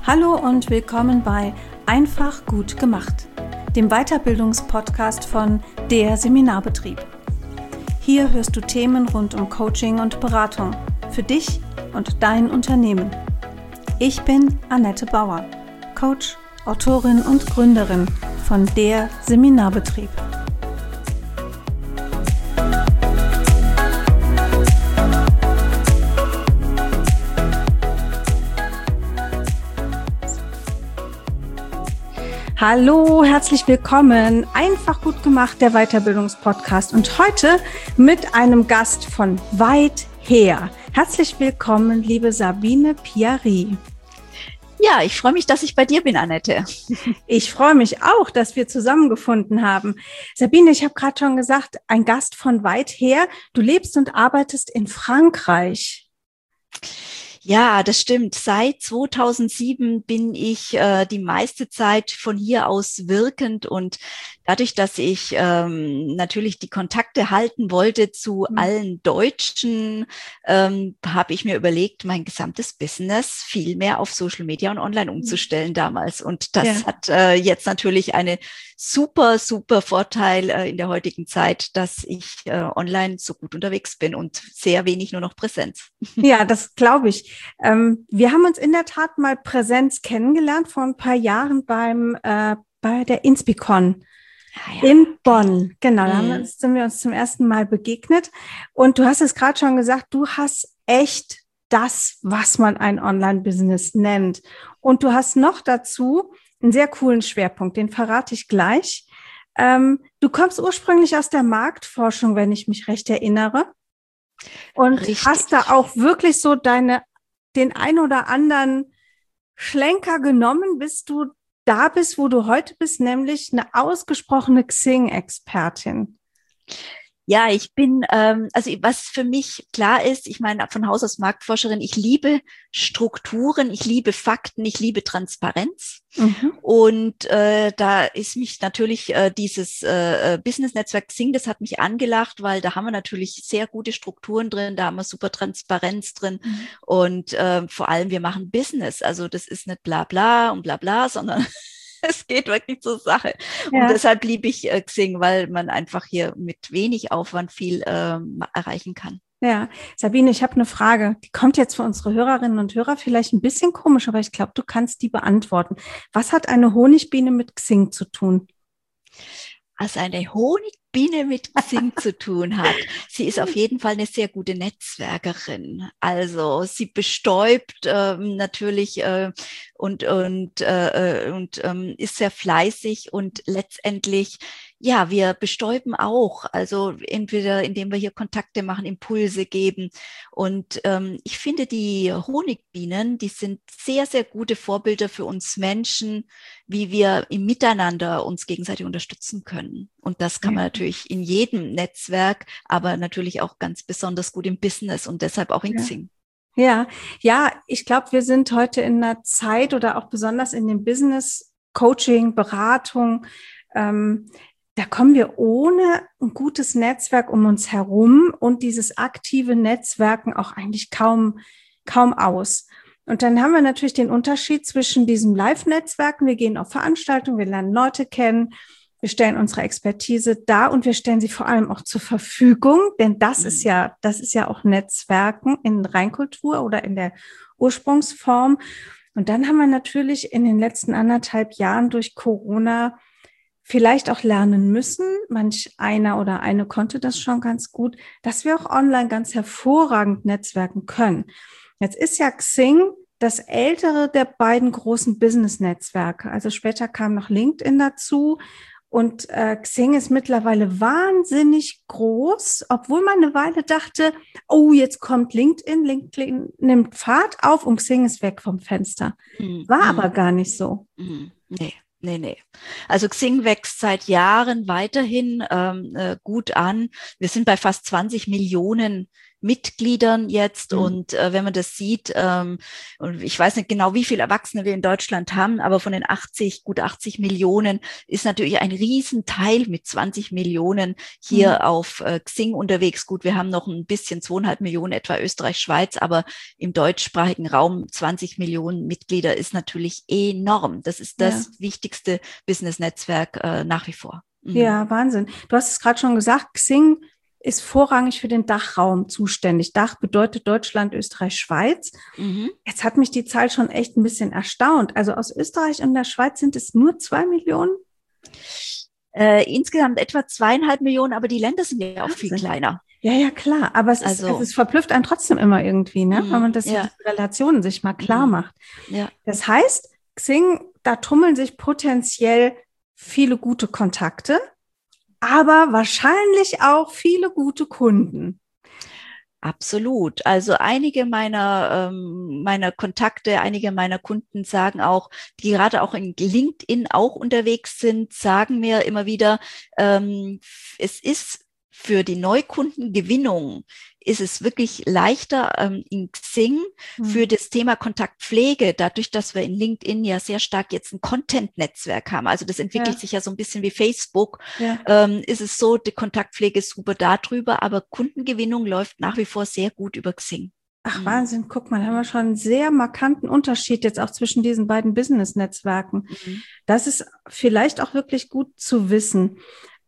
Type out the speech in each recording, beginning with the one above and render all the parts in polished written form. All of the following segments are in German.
Hallo und willkommen bei Einfach gut gemacht, dem Weiterbildungspodcast von der Seminarbetrieb. Hier hörst du Themen rund um Coaching und Beratung für dich und dein Unternehmen. Ich bin Annette Bauer, Coach, Autorin und Gründerin von der Seminarbetrieb. Hallo, herzlich willkommen. Einfach gut gemacht, der Weiterbildungspodcast. Und heute mit einem Gast von weit her. Herzlich willkommen, liebe Sabine Piari. Ja, ich freue mich, dass ich bei dir bin, Annette. Ich freue mich auch, dass wir zusammengefunden haben. Sabine, ich habe gerade schon gesagt, ein Gast von weit her. Du lebst und arbeitest in Frankreich. Ja, das stimmt. Seit 2007 bin ich die meiste Zeit von hier aus wirkend und dadurch, dass ich natürlich die Kontakte halten wollte zu allen Deutschen, habe ich mir überlegt, mein gesamtes Business viel mehr auf Social Media und online umzustellen damals. Und das hat jetzt natürlich eine super Vorteil in der heutigen Zeit, dass ich online so gut unterwegs bin und sehr wenig nur noch Präsenz. Ja, das glaube ich. Wir haben uns in der Tat mal Präsenz kennengelernt vor ein paar Jahren bei der Inspicon in Bonn. Genau, da sind wir uns zum ersten Mal begegnet. Und du hast es gerade schon gesagt, du hast echt das, was man ein Online-Business nennt. Und du hast noch dazu einen sehr coolen Schwerpunkt, den verrate ich gleich. Du kommst ursprünglich aus der Marktforschung, wenn ich mich recht erinnere. Und hast da auch wirklich so den ein oder anderen Schlenker genommen, bis du da bist, wo du heute bist, nämlich eine ausgesprochene Xing-Expertin. Ja, ich bin, also was für mich klar ist, ich meine, von Haus aus Marktforscherin, ich liebe Strukturen, ich liebe Fakten, ich liebe Transparenz. Und da ist mich natürlich dieses Business-Netzwerk Xing, das hat mich angelacht, weil da haben wir natürlich sehr gute Strukturen drin, da haben wir super Transparenz drin und vor allem wir machen Business, also das ist nicht bla bla und bla bla, sondern es geht wirklich zur Sache. Ja. Und deshalb liebe ich Xing, weil man einfach hier mit wenig Aufwand viel erreichen kann. Ja, Sabine, ich habe eine Frage, die kommt jetzt für unsere Hörerinnen und Hörer vielleicht ein bisschen komisch, aber ich glaube, du kannst die beantworten. Was hat eine Honigbiene mit Xing zu tun? Also eine Honigbiene mit Xing zu tun hat. Sie ist auf jeden Fall eine sehr gute Netzwerkerin. Also sie bestäubt natürlich und ist sehr fleißig und letztendlich, ja, wir bestäuben auch. Also entweder indem wir hier Kontakte machen, Impulse geben. Und ich finde, die Honigbienen, die sind sehr gute Vorbilder für uns Menschen, wie wir im Miteinander uns gegenseitig unterstützen können. Und das kann man natürlich in jedem Netzwerk, aber natürlich auch ganz besonders gut im Business und deshalb auch in Xing. Ja, ich glaube, wir sind heute in einer Zeit oder auch besonders in dem Business, Coaching, Beratung, da kommen wir ohne ein gutes Netzwerk um uns herum und dieses aktive Netzwerken auch eigentlich kaum aus. Und dann haben wir natürlich den Unterschied zwischen diesem Live-Netzwerken. Wir gehen auf Veranstaltungen, wir lernen Leute kennen, wir stellen unsere Expertise dar und wir stellen sie vor allem auch zur Verfügung, denn das ist ja auch Netzwerken in Reinkultur oder in der Ursprungsform. Und dann haben wir natürlich in den letzten 1,5 Jahren durch Corona vielleicht auch lernen müssen, manch einer oder eine konnte das schon ganz gut, dass wir auch online ganz hervorragend netzwerken können. Jetzt ist ja Xing das ältere der beiden großen Business-Netzwerke. Also später kam noch LinkedIn dazu und Xing ist mittlerweile wahnsinnig groß, obwohl man eine Weile dachte, oh, jetzt kommt LinkedIn. LinkedIn nimmt Fahrt auf und Xing ist weg vom Fenster. War aber gar nicht so. Nee. Also Xing wächst seit Jahren weiterhin gut an. Wir sind bei fast 20 Millionen Mitgliedern jetzt. Und wenn man das sieht, und ich weiß nicht genau, wie viele Erwachsene wir in Deutschland haben, aber von den gut 80 Millionen ist natürlich ein Riesenteil mit 20 Millionen hier auf Xing unterwegs. Gut, wir haben noch ein bisschen 2,5 Millionen etwa Österreich, Schweiz, aber im deutschsprachigen Raum 20 Millionen Mitglieder ist natürlich enorm. Das ist das wichtigste Business-Netzwerk nach wie vor. Ja, Wahnsinn. Du hast es gerade schon gesagt, Xing ist vorrangig für den Dachraum zuständig. Dach bedeutet Deutschland, Österreich, Schweiz. Jetzt hat mich die Zahl schon echt ein bisschen erstaunt. Also aus Österreich und der Schweiz sind es nur 2 Millionen? Insgesamt etwa 2,5 Millionen, aber die Länder sind ja auch viel kleiner. Ja, klar. Aber es verblüfft einen trotzdem immer irgendwie, ne? Wenn man die Relationen sich mal klar macht. Ja. Das heißt, Xing, da tummeln sich potenziell viele gute Kontakte, aber wahrscheinlich auch viele gute Kunden. Absolut. Also einige meiner Kontakte, einige meiner Kunden sagen auch, die gerade auch in LinkedIn auch unterwegs sind, sagen mir immer wieder, es ist für die Neukundengewinnung ist es wirklich leichter in Xing für das Thema Kontaktpflege, dadurch, dass wir in LinkedIn ja sehr stark jetzt ein Content-Netzwerk haben. Also das entwickelt sich ja so ein bisschen wie Facebook. Ist es so, die Kontaktpflege ist super darüber, aber Kundengewinnung läuft nach wie vor sehr gut über Xing. Ach, Wahnsinn, guck mal, da haben wir schon einen sehr markanten Unterschied jetzt auch zwischen diesen beiden Business-Netzwerken. Das ist vielleicht auch wirklich gut zu wissen.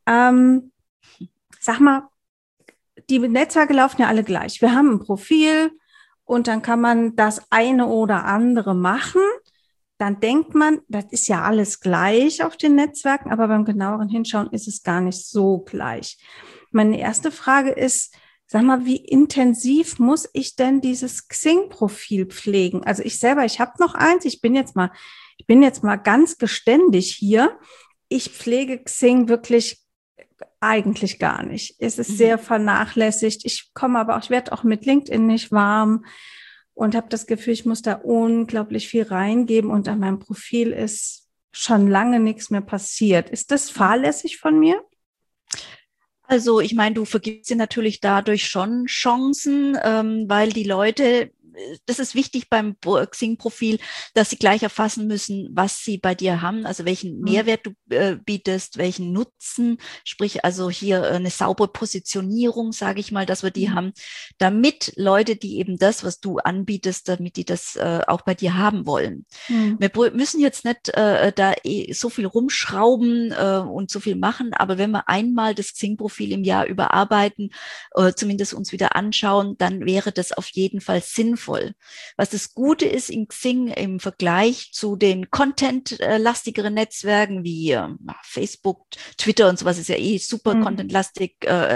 Sag mal, die Netzwerke laufen ja alle gleich. Wir haben ein Profil und dann kann man das eine oder andere machen. Dann denkt man, das ist ja alles gleich auf den Netzwerken, aber beim genaueren Hinschauen ist es gar nicht so gleich. Meine erste Frage ist, sag mal, wie intensiv muss ich denn dieses Xing-Profil pflegen? Also ich selber, ich habe noch eins, ich bin jetzt mal ganz geständig hier. Ich pflege Xing wirklich eigentlich gar nicht. Es ist sehr vernachlässigt. Ich werde auch mit LinkedIn nicht warm und habe das Gefühl, ich muss da unglaublich viel reingeben und an meinem Profil ist schon lange nichts mehr passiert. Ist das fahrlässig von mir? Also ich meine, du vergibst dir natürlich dadurch schon Chancen, weil die Leute, das ist wichtig beim Xing-Profil, dass sie gleich erfassen müssen, was sie bei dir haben, also welchen Mehrwert du bietest, welchen Nutzen, sprich also hier eine saubere Positionierung, sage ich mal, dass wir die haben, damit Leute, die eben das, was du anbietest, damit die das auch bei dir haben wollen. Wir müssen jetzt nicht da so viel rumschrauben und so viel machen, aber wenn wir einmal das Xing-Profil im Jahr überarbeiten, zumindest uns wieder anschauen, dann wäre das auf jeden Fall sinnvoll. Was das Gute ist in Xing im Vergleich zu den Content-lastigeren Netzwerken wie Facebook, Twitter und sowas ist ja super Content-lastig,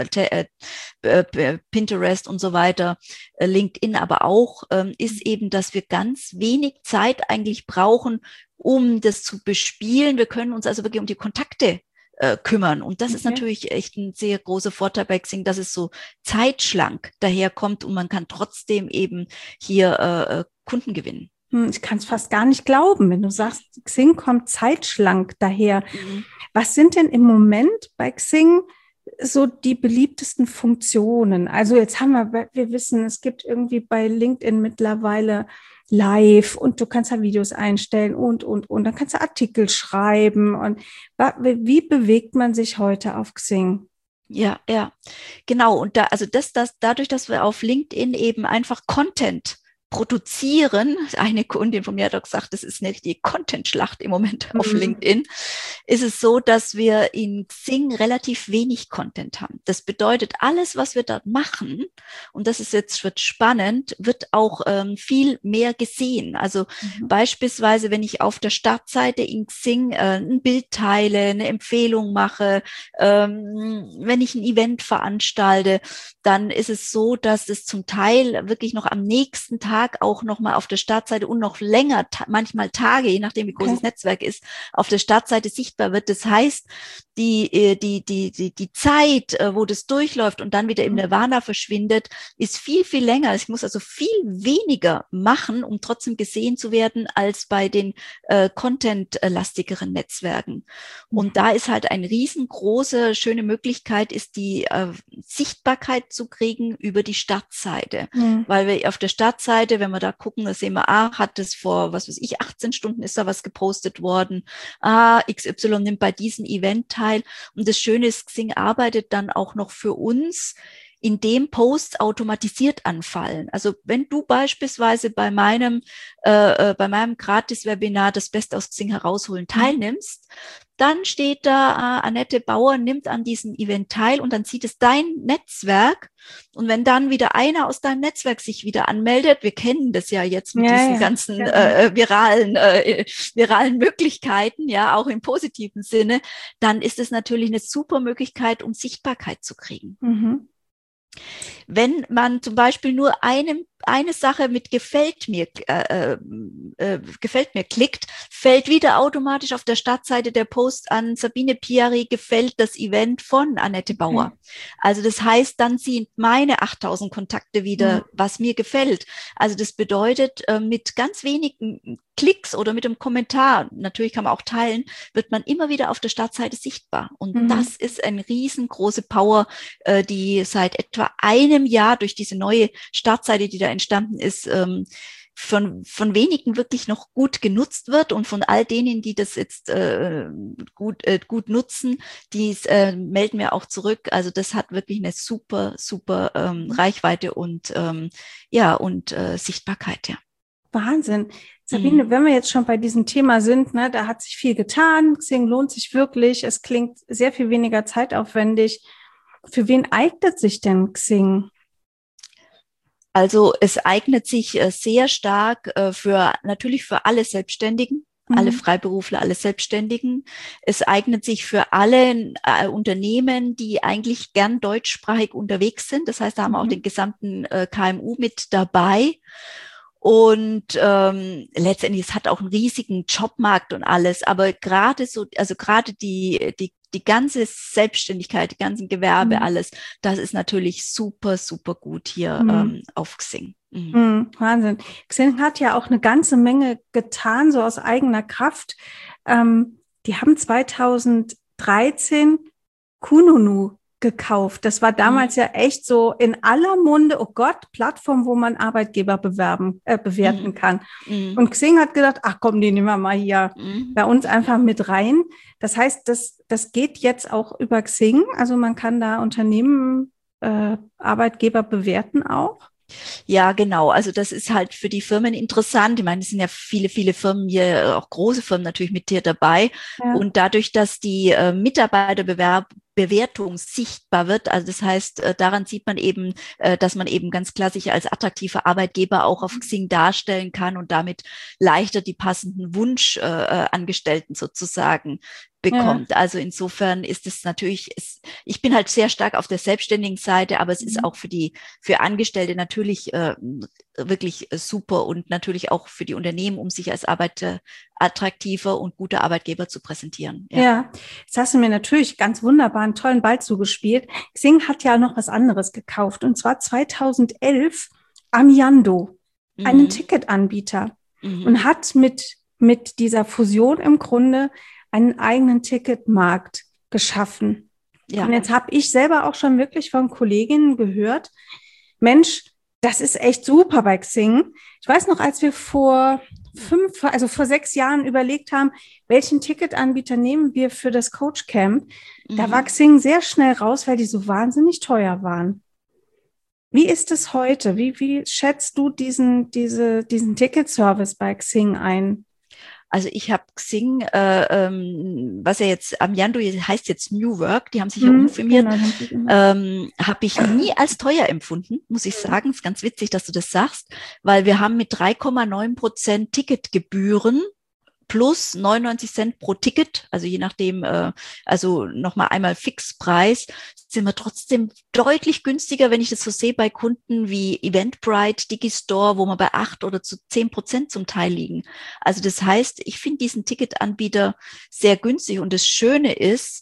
Pinterest und so weiter, LinkedIn aber auch, ist eben, dass wir ganz wenig Zeit eigentlich brauchen, um das zu bespielen. Wir können uns also wirklich um die Kontakte kümmern. Und das ist natürlich echt ein sehr großer Vorteil bei Xing, dass es so zeitschlank daherkommt und man kann trotzdem eben hier Kunden gewinnen. Ich kann es fast gar nicht glauben, wenn du sagst, Xing kommt zeitschlank daher. Was sind denn im Moment bei Xing so die beliebtesten Funktionen? Also jetzt wir wissen, es gibt irgendwie bei LinkedIn mittlerweile Live und du kannst da Videos einstellen und. Dann kannst du Artikel schreiben. Und wie bewegt man sich heute auf Xing? Ja, genau. Und dadurch, dass wir auf LinkedIn eben einfach Content produzieren, eine Kundin von mir hat auch gesagt, das ist eine richtige Content-Schlacht im Moment auf LinkedIn, ist es so, dass wir in Xing relativ wenig Content haben. Das bedeutet, alles, was wir dort machen, und wird spannend, wird auch viel mehr gesehen. Also beispielsweise, wenn ich auf der Startseite in Xing ein Bild teile, eine Empfehlung mache, wenn ich ein Event veranstalte, dann ist es so, dass es zum Teil wirklich noch am nächsten Tag auch nochmal auf der Startseite und noch länger, manchmal Tage, je nachdem wie groß das Netzwerk ist, auf der Startseite sichtbar wird. Das heißt, die Zeit, wo das durchläuft und dann wieder im Nirvana verschwindet, ist viel, viel länger. Ich muss also viel weniger machen, um trotzdem gesehen zu werden, als bei den content-lastigeren Netzwerken. Und da ist halt eine riesengroße, schöne Möglichkeit, ist die Sichtbarkeit zu kriegen über die Startseite. Weil wir auf der Startseite, wenn wir da gucken, da sehen wir, hat es vor, 18 Stunden ist da was gepostet worden. XY nimmt bei diesem Event teil. Und das Schöne ist, Xing arbeitet dann auch noch für uns, indem Posts automatisiert anfallen. Also wenn du beispielsweise bei meinem Gratis-Webinar das Beste aus Xing herausholen teilnimmst, dann steht da, Annette Bauer nimmt an diesem Event teil und dann sieht es dein Netzwerk. Und wenn dann wieder einer aus deinem Netzwerk sich wieder anmeldet, wir kennen das ja jetzt mit diesen ganzen viralen Möglichkeiten, ja, auch im positiven Sinne, dann ist es natürlich eine super Möglichkeit, um Sichtbarkeit zu kriegen. Wenn man zum Beispiel nur eine Sache mit gefällt mir klickt, fällt wieder automatisch auf der Startseite der Post an, Sabine Piari gefällt das Event von Annette Bauer. Also das heißt, dann sehen meine 8000 Kontakte wieder, was mir gefällt. Also das bedeutet, mit ganz wenigen Klicks oder mit einem Kommentar, natürlich kann man auch teilen, wird man immer wieder auf der Startseite sichtbar. Und das ist eine riesengroße Power, die seit etwa einem Jahr durch diese neue Startseite, die da entstanden ist, von wenigen wirklich noch gut genutzt wird, und von all denen, die das jetzt gut nutzen, die melden wir auch zurück. Also das hat wirklich eine super Reichweite und Sichtbarkeit, ja. Wahnsinn. Sabine, wenn wir jetzt schon bei diesem Thema sind, ne, da hat sich viel getan. Xing lohnt sich wirklich. Es klingt sehr viel weniger zeitaufwendig. Für wen eignet sich denn Xing? Also es eignet sich sehr stark natürlich für alle Selbstständigen, alle Freiberufler, alle Selbstständigen. Es eignet sich für alle Unternehmen, die eigentlich gern deutschsprachig unterwegs sind. Das heißt, da haben wir auch den gesamten KMU mit dabei. Und letztendlich, es hat auch einen riesigen Jobmarkt und alles, aber gerade die ganze Selbstständigkeit, die ganzen Gewerbe, alles, das ist natürlich super gut hier auf Xing. Wahnsinn. Xing hat ja auch eine ganze Menge getan, so aus eigener Kraft. Die haben 2013 Kununu gekauft. Das war damals ja echt so in aller Munde, oh Gott, Plattform, wo man Arbeitgeber bewerten kann. Und Xing hat gedacht, ach komm, die nehmen wir mal hier bei uns einfach mit rein. Das heißt, das geht jetzt auch über Xing. Also man kann da Unternehmen, Arbeitgeber bewerten auch. Ja, genau. Also das ist halt für die Firmen interessant. Ich meine, es sind ja viele Firmen hier, auch große Firmen natürlich mit dir dabei. Ja. Und dadurch, dass die Mitarbeiterbewertung sichtbar wird, also das heißt, daran sieht man eben, dass man eben ganz klar sich als attraktiver Arbeitgeber auch auf Xing darstellen kann und damit leichter die passenden Wunschangestellten sozusagen bekommt. Ja. Also insofern ist es natürlich, ich bin halt sehr stark auf der selbstständigen Seite, aber es ist auch für Angestellte natürlich wirklich super und natürlich auch für die Unternehmen, um sich als attraktiver und guter Arbeitgeber zu präsentieren. Ja, jetzt hast du mir natürlich ganz wunderbar einen tollen Ball zugespielt. Xing hat ja noch was anderes gekauft, und zwar 2011 Amiando, einen Ticketanbieter, und hat mit dieser Fusion im Grunde einen eigenen Ticketmarkt geschaffen. Ja. Und jetzt habe ich selber auch schon wirklich von Kolleginnen gehört, Mensch, das ist echt super bei Xing. Ich weiß noch, als wir vor 6 Jahren überlegt haben, welchen Ticketanbieter nehmen wir für das Coach Camp, da war Xing sehr schnell raus, weil die so wahnsinnig teuer waren. Wie ist es heute? Wie schätzt du diesen Ticketservice bei Xing ein? Also ich habe Xing, was ja jetzt Amiando heißt jetzt New Work, die haben sich ja umfirmiert, habe ich nie als teuer empfunden, muss ich sagen. Ist ganz witzig, dass du das sagst, weil wir haben mit 3,9% Ticketgebühren plus 99 Cent pro Ticket, also je nachdem, also nochmal einmal Fixpreis, sind wir trotzdem deutlich günstiger, wenn ich das so sehe, bei Kunden wie Eventbrite, Digistore, wo wir bei 8 oder zu 10% zum Teil liegen. Also das heißt, ich finde diesen Ticketanbieter sehr günstig, und das Schöne ist,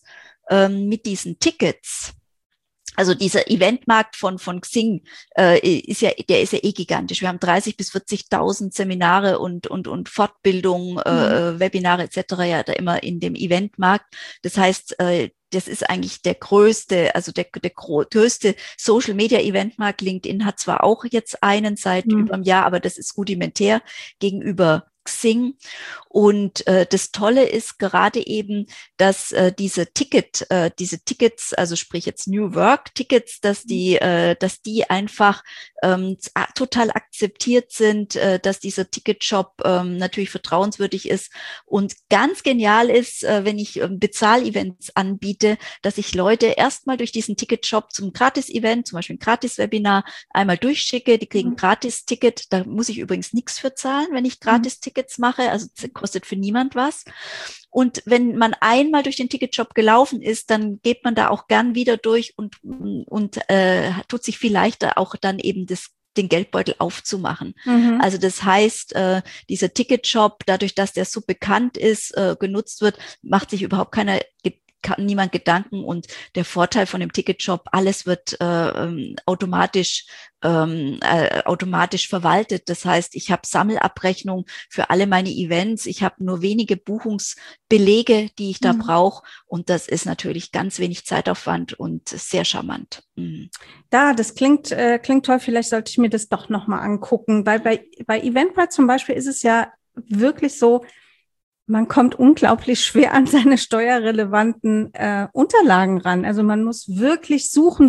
mit diesen Tickets. Also dieser Eventmarkt von Xing der ist ja eh gigantisch. Wir haben 30.000 bis 40.000 Seminare und Fortbildungen, Webinare etc. ja da immer in dem Eventmarkt. Das heißt, das ist eigentlich der größte, also der größte Social Media Eventmarkt. LinkedIn hat zwar auch jetzt einen seit über einem Jahr, aber das ist rudimentär gegenüber Xing. Und das Tolle ist gerade eben, dass diese Tickets, also sprich jetzt New Work Tickets, dass die einfach total akzeptiert sind, dass dieser Ticketshop natürlich vertrauenswürdig ist und ganz genial ist, wenn ich Bezahlevents anbiete, dass ich Leute erstmal durch diesen Ticketshop zum Gratis-Event, zum Beispiel ein Gratis-Webinar, einmal durchschicke. Die kriegen ein Gratis-Ticket. Da muss ich übrigens nichts für zahlen, wenn ich Gratis-Tickets mache. Also kostet für niemand was. Und wenn man einmal durch den Ticketshop gelaufen ist, dann geht man da auch gern wieder durch und tut sich viel leichter auch dann eben den Geldbeutel aufzumachen. Also das heißt, dieser Ticketshop, dadurch, dass der so bekannt ist, genutzt wird, macht sich überhaupt niemand Gedanken, und der Vorteil von dem Ticketshop, alles wird automatisch verwaltet. Das heißt, ich habe Sammelabrechnung für alle meine Events. Ich habe nur wenige Buchungsbelege, die ich da brauche. Und das ist natürlich ganz wenig Zeitaufwand und sehr charmant. Da, das klingt toll. Vielleicht sollte ich mir das doch nochmal angucken, weil bei Eventbrite zum Beispiel ist es ja wirklich so, man kommt unglaublich schwer an seine steuerrelevanten Unterlagen ran. Also man muss wirklich suchen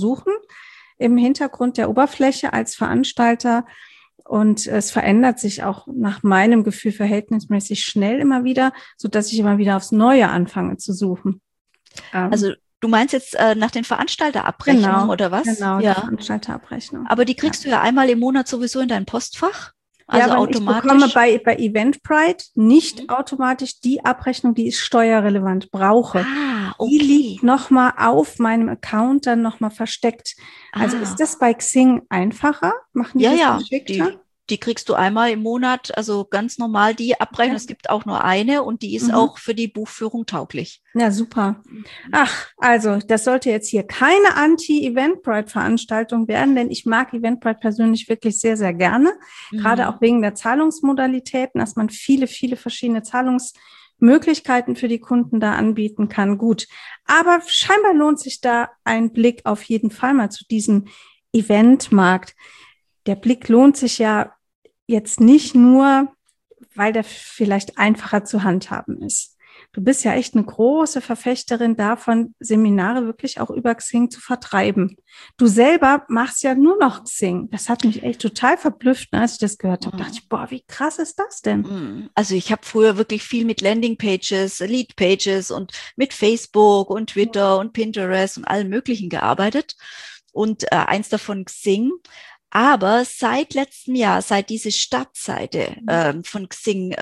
im Hintergrund der Oberfläche als Veranstalter. Und es verändert sich auch nach meinem Gefühl verhältnismäßig schnell immer wieder, sodass ich immer wieder aufs Neue anfange zu suchen. Also du meinst jetzt nach den Veranstalterabrechnungen oder was? Genau, ja. Die Veranstalterabrechnung. Aber die kriegst du ja einmal im Monat sowieso in dein Postfach. Also ja, automatisch. Ich bekomme bei Eventbrite nicht automatisch die Abrechnung, die ich steuerrelevant brauche. Okay. Die liegt nochmal auf meinem Account dann nochmal versteckt. Also ist das bei Xing einfacher? Machen die das geschickter? Die kriegst du einmal im Monat, also ganz normal die Abrechnung. Es gibt auch nur eine und die ist auch für die Buchführung tauglich. Ja, super. Ach, also das sollte jetzt hier keine Anti-Eventbrite-Veranstaltung werden, denn ich mag Eventbrite persönlich wirklich sehr, sehr gerne. Gerade auch wegen der Zahlungsmodalitäten, dass man viele, viele verschiedene Zahlungsmöglichkeiten für die Kunden da anbieten kann. Gut, aber scheinbar lohnt sich da ein Blick auf jeden Fall mal zu diesem Eventmarkt. Der Blick lohnt sich ja jetzt nicht nur, weil der vielleicht einfacher zu handhaben ist. Du bist ja echt eine große Verfechterin davon, Seminare wirklich auch über Xing zu vertreiben. Du selber machst ja nur noch Xing. Das hat mich echt total verblüfft, als ich das gehört habe. Da dachte ich, boah, wie krass ist das denn? Also ich habe früher wirklich viel mit Landingpages, Leadpages und mit Facebook und Twitter und Pinterest und allem Möglichen gearbeitet. Und eins davon Xing. Aber seit letztem Jahr, seit diese Startseite von Xing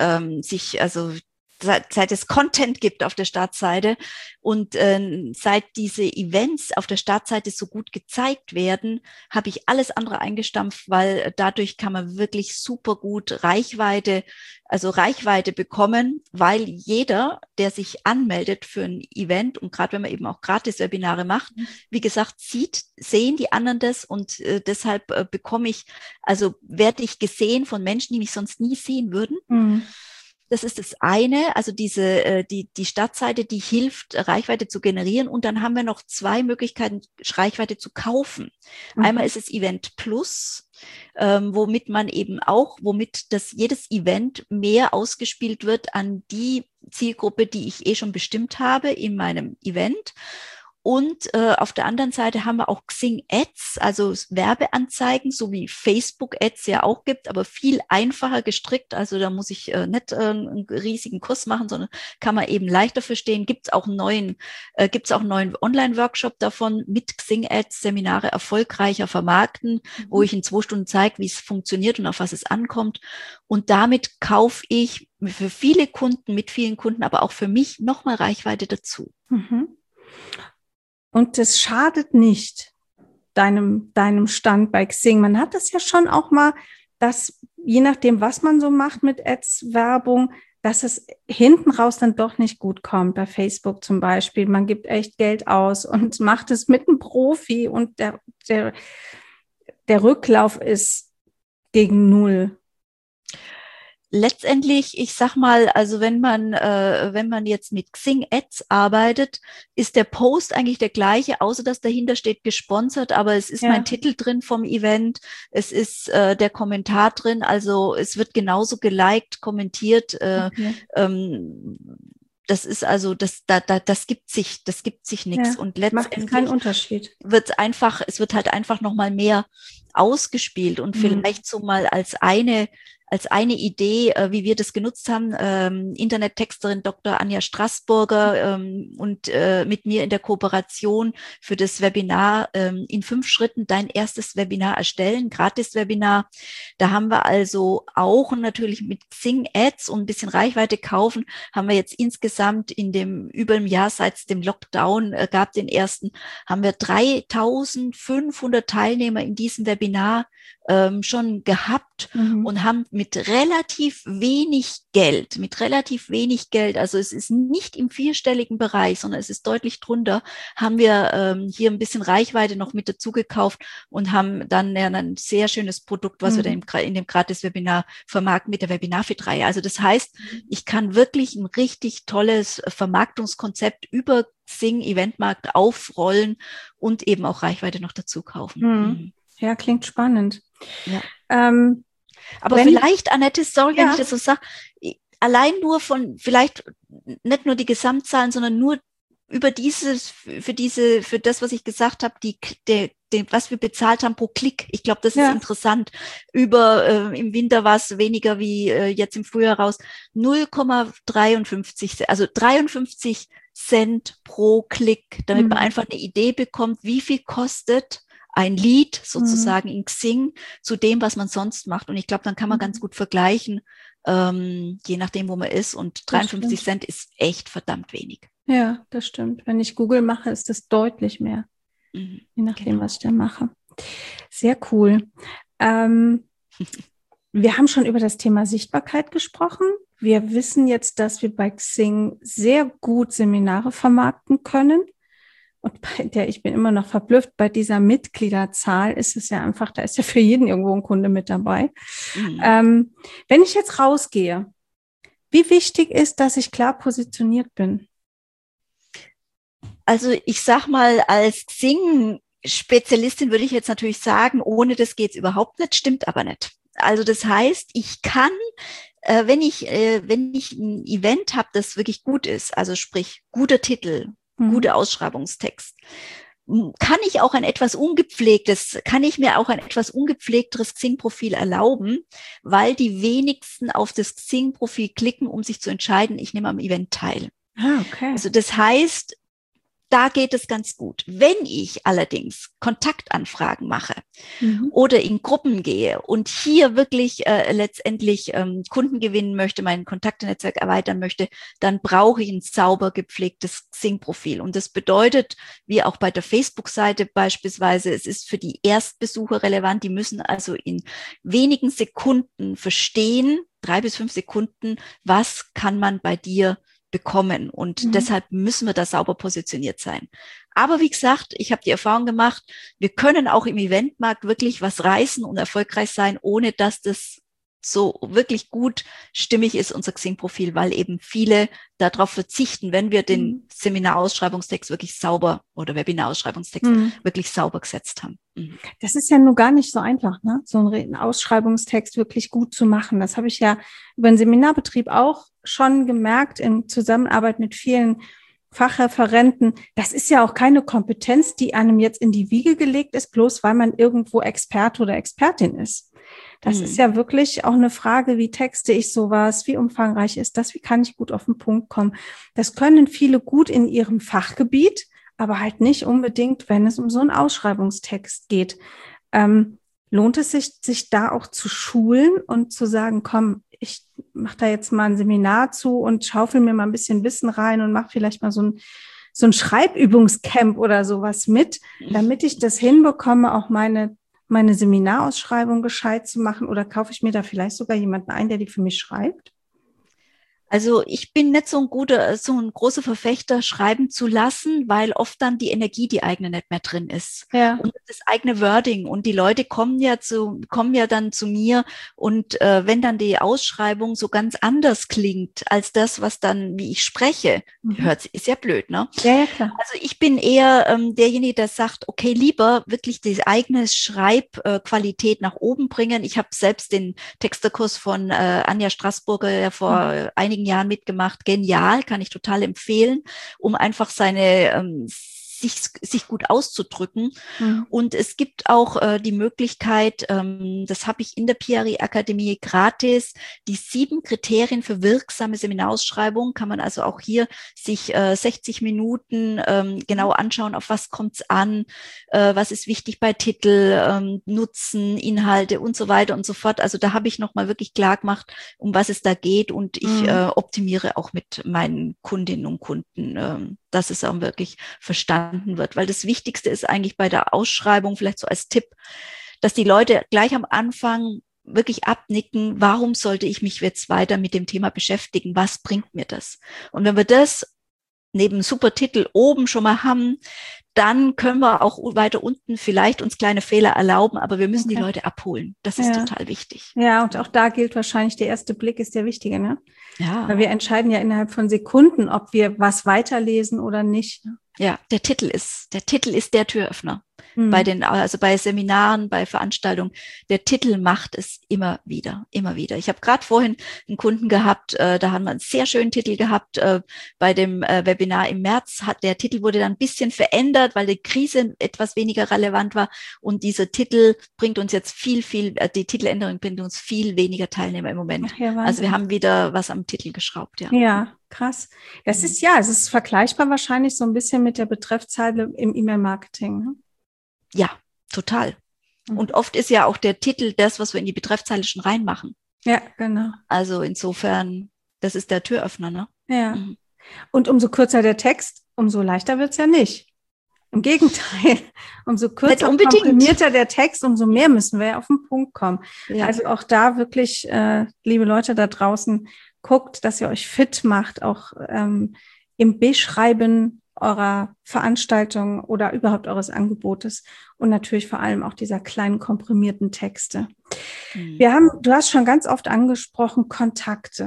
seit es Content gibt auf der Startseite und seit diese Events auf der Startseite so gut gezeigt werden, habe ich alles andere eingestampft, weil dadurch kann man wirklich super gut Reichweite bekommen, weil jeder, der sich anmeldet für ein Event, und gerade wenn man eben auch Gratis-Webinare macht, wie gesagt, sehen die anderen das, und deshalb werde ich gesehen von Menschen, die mich sonst nie sehen würden. Das ist das eine, also die Startseite, die hilft, Reichweite zu generieren. Und dann haben wir noch zwei Möglichkeiten, Reichweite zu kaufen. Einmal ist es Event Plus, womit jedes Event mehr ausgespielt wird an die Zielgruppe, die ich schon bestimmt habe in meinem Event. Und auf der anderen Seite haben wir auch Xing Ads, also Werbeanzeigen, so wie Facebook Ads ja auch gibt, aber viel einfacher gestrickt. Also da muss ich nicht einen riesigen Kurs machen, sondern kann man eben leichter verstehen. Gibt's auch einen neuen Online-Workshop davon mit Xing Ads, Seminare erfolgreicher vermarkten, wo ich in 2 Stunden zeige, wie es funktioniert und auf was es ankommt. Und damit kaufe ich für viele Kunden, mit vielen Kunden, aber auch für mich nochmal Reichweite dazu. Und es schadet nicht deinem Stand bei Xing. Man hat das ja schon auch mal, dass je nachdem, was man so macht mit Ads-Werbung, dass es hinten raus dann doch nicht gut kommt. Bei Facebook zum Beispiel, man gibt echt Geld aus und macht es mit einem Profi und der Rücklauf ist gegen null. Letztendlich, ich sag mal, also wenn man jetzt mit Xing Ads arbeitet, ist der Post eigentlich der gleiche, außer dass dahinter steht gesponsert, aber es ist mein Titel drin vom Event, es ist der Kommentar drin, also es wird genauso geliked, kommentiert. Okay. Das ist also, das gibt sich nichts. Ja, und macht keinen Unterschied. Es wird halt einfach nochmal mehr ausgespielt und vielleicht so mal als eine Idee, wie wir das genutzt haben, Internettexterin Dr. Anja Straßburger und mit mir in der Kooperation für das Webinar in 5 Schritten dein erstes Webinar erstellen, Gratis-Webinar. Da haben wir also auch natürlich mit Xing Ads und ein bisschen Reichweite kaufen, haben wir jetzt insgesamt über einem Jahr seit dem Lockdown gab den ersten, haben wir 3.500 Teilnehmer in diesem Webinar schon gehabt und haben mit relativ wenig Geld, also es ist nicht im 4-stelligen Bereich, sondern es ist deutlich drunter, haben wir hier ein bisschen Reichweite noch mit dazu gekauft und haben dann ein sehr schönes Produkt, was wir dann in dem Gratis-Webinar vermarkten mit der Webinar-Fit-Reihe. Also das heißt, ich kann wirklich ein richtig tolles Vermarktungskonzept über Xing Eventmarkt aufrollen und eben auch Reichweite noch dazu kaufen. Ja, klingt spannend. Ja. Aber vielleicht, Annette, sorry, wenn ich das so sage, allein nur vielleicht nicht nur die Gesamtzahlen, sondern nur über für das, was ich gesagt habe, was wir bezahlt haben pro Klick. Ich glaube, das ist interessant. Im Winter war es weniger wie jetzt im Frühjahr raus. 0,53, also 53 Cent pro Klick, damit man einfach eine Idee bekommt, wie viel kostet ein Lead sozusagen in Xing zu dem, was man sonst macht. Und ich glaube, dann kann man ganz gut vergleichen, je nachdem, wo man ist. Und 53 Cent ist echt verdammt wenig. Ja, das stimmt. Wenn ich Google mache, ist das deutlich mehr. Je nachdem, was ich da mache. Sehr cool. Wir haben schon über das Thema Sichtbarkeit gesprochen. Wir wissen jetzt, dass wir bei Xing sehr gut Seminare vermarkten können. Und ich bin immer noch verblüfft, bei dieser Mitgliederzahl ist es ja einfach, da ist ja für jeden irgendwo ein Kunde mit dabei. Wenn ich jetzt rausgehe, wie wichtig ist, dass ich klar positioniert bin? Also ich sag mal, als Xing-Spezialistin würde ich jetzt natürlich sagen, ohne das geht's überhaupt nicht, stimmt aber nicht. Also das heißt, ich kann, wenn ich ein Event habe, das wirklich gut ist, also sprich guter Titel, guter Ausschreibungstext, kann ich mir auch ein etwas ungepflegteres Xing-Profil erlauben, weil die wenigsten auf das Xing-Profil klicken, um sich zu entscheiden, ich nehme am Event teil. Okay. Also das heißt, da geht es ganz gut. Wenn ich allerdings Kontaktanfragen mache oder in Gruppen gehe und hier wirklich letztendlich Kunden gewinnen möchte, mein Kontaktenetzwerk erweitern möchte, dann brauche ich ein sauber gepflegtes Xing-Profil. Und das bedeutet, wie auch bei der Facebook-Seite beispielsweise, es ist für die Erstbesucher relevant. Die müssen also in wenigen Sekunden verstehen, 3 bis 5 Sekunden, was kann man bei dir bekommen. Und deshalb müssen wir da sauber positioniert sein. Aber wie gesagt, ich habe die Erfahrung gemacht, wir können auch im Eventmarkt wirklich was reißen und erfolgreich sein, ohne dass das so wirklich gut stimmig ist, unser Xing-Profil, weil eben viele darauf verzichten, wenn wir den Seminarausschreibungstext wirklich sauber oder Webinarausschreibungstext wirklich sauber gesetzt haben. Das ist ja nur gar nicht so einfach, ne? So einen Ausschreibungstext wirklich gut zu machen. Das habe ich ja über den Seminarbetrieb auch schon gemerkt in Zusammenarbeit mit vielen Fachreferenten. Das ist ja auch keine Kompetenz, die einem jetzt in die Wiege gelegt ist, bloß weil man irgendwo Experte oder Expertin ist. Das ist ja wirklich auch eine Frage, wie texte ich sowas, wie umfangreich ist das, wie kann ich gut auf den Punkt kommen. Das können viele gut in ihrem Fachgebiet, aber halt nicht unbedingt, wenn es um so einen Ausschreibungstext geht. Lohnt es sich da auch zu schulen und zu sagen, komm, ich mache da jetzt mal ein Seminar zu und schaufel mir mal ein bisschen Wissen rein und mache vielleicht mal so ein Schreibübungscamp oder sowas mit, damit ich das hinbekomme, auch meine Seminarausschreibung gescheit zu machen, oder kaufe ich mir da vielleicht sogar jemanden ein, der die für mich schreibt? Also ich bin nicht so ein großer Verfechter, schreiben zu lassen, weil oft dann die Energie, die eigene, nicht mehr drin ist. Ja. Und das eigene Wording. Und die Leute kommen ja dann zu mir. Und wenn dann die Ausschreibung so ganz anders klingt als das, was dann, wie ich spreche, ist ja blöd, ne? Ja, klar. Also ich bin eher derjenige, der sagt, okay, lieber wirklich die eigene Schreibqualität nach oben bringen. Ich habe selbst den Texterkurs von Anja Straßburger ja vor einigen Jahren mitgemacht. Genial, kann ich total empfehlen, um einfach sich gut auszudrücken. Und es gibt auch die Möglichkeit, das habe ich in der PRI Akademie gratis, die 7 Kriterien für wirksame Seminarausschreibung, kann man also auch hier sich 60 Minuten genau anschauen, auf was kommt es an, was ist wichtig bei Titel, Nutzen, Inhalte und so weiter und so fort. Also da habe ich nochmal wirklich klar gemacht, um was es da geht, und ich optimiere auch mit meinen Kundinnen und Kunden, dass es auch wirklich verstanden wird. Weil das Wichtigste ist eigentlich bei der Ausschreibung, vielleicht so als Tipp, dass die Leute gleich am Anfang wirklich abnicken, warum sollte ich mich jetzt weiter mit dem Thema beschäftigen? Was bringt mir das? Und wenn wir das neben super Titel oben schon mal haben, dann können wir auch weiter unten vielleicht uns kleine Fehler erlauben, aber wir müssen die Leute abholen. Das ist total wichtig. Ja, und auch da gilt wahrscheinlich, der erste Blick ist der wichtige, ne? Ja. Weil wir entscheiden ja innerhalb von Sekunden, ob wir was weiterlesen oder nicht. Ja, der Titel ist der Türöffner. Bei Seminaren, bei Veranstaltungen, der Titel macht es immer wieder. Ich habe gerade vorhin einen Kunden gehabt, da haben wir einen sehr schönen Titel gehabt. Bei dem Webinar im März der Titel wurde dann ein bisschen verändert, weil die Krise etwas weniger relevant war. Und dieser Titel bringt uns jetzt die Titeländerung bringt uns viel weniger Teilnehmer im Moment. Ach ja, also wir haben wieder was am Titel geschraubt, ja. Ja, krass. Es ist vergleichbar wahrscheinlich so ein bisschen mit der Betreffzeile im E-Mail-Marketing. Ne? Ja, total. Und oft ist ja auch der Titel das, was wir in die Betreffzeile schon reinmachen. Ja, genau. Also insofern, das ist der Türöffner, ne? Ja. Und umso kürzer der Text, umso leichter wird's ja nicht. Im Gegenteil, umso kürzer und komprimierter der Text, umso mehr müssen wir ja auf den Punkt kommen. Ja. Also auch da wirklich, liebe Leute da draußen, guckt, dass ihr euch fit macht, auch im Beschreiben eurer Veranstaltung oder überhaupt eures Angebotes und natürlich vor allem auch dieser kleinen komprimierten Texte. Du hast schon ganz oft angesprochen, Kontakte.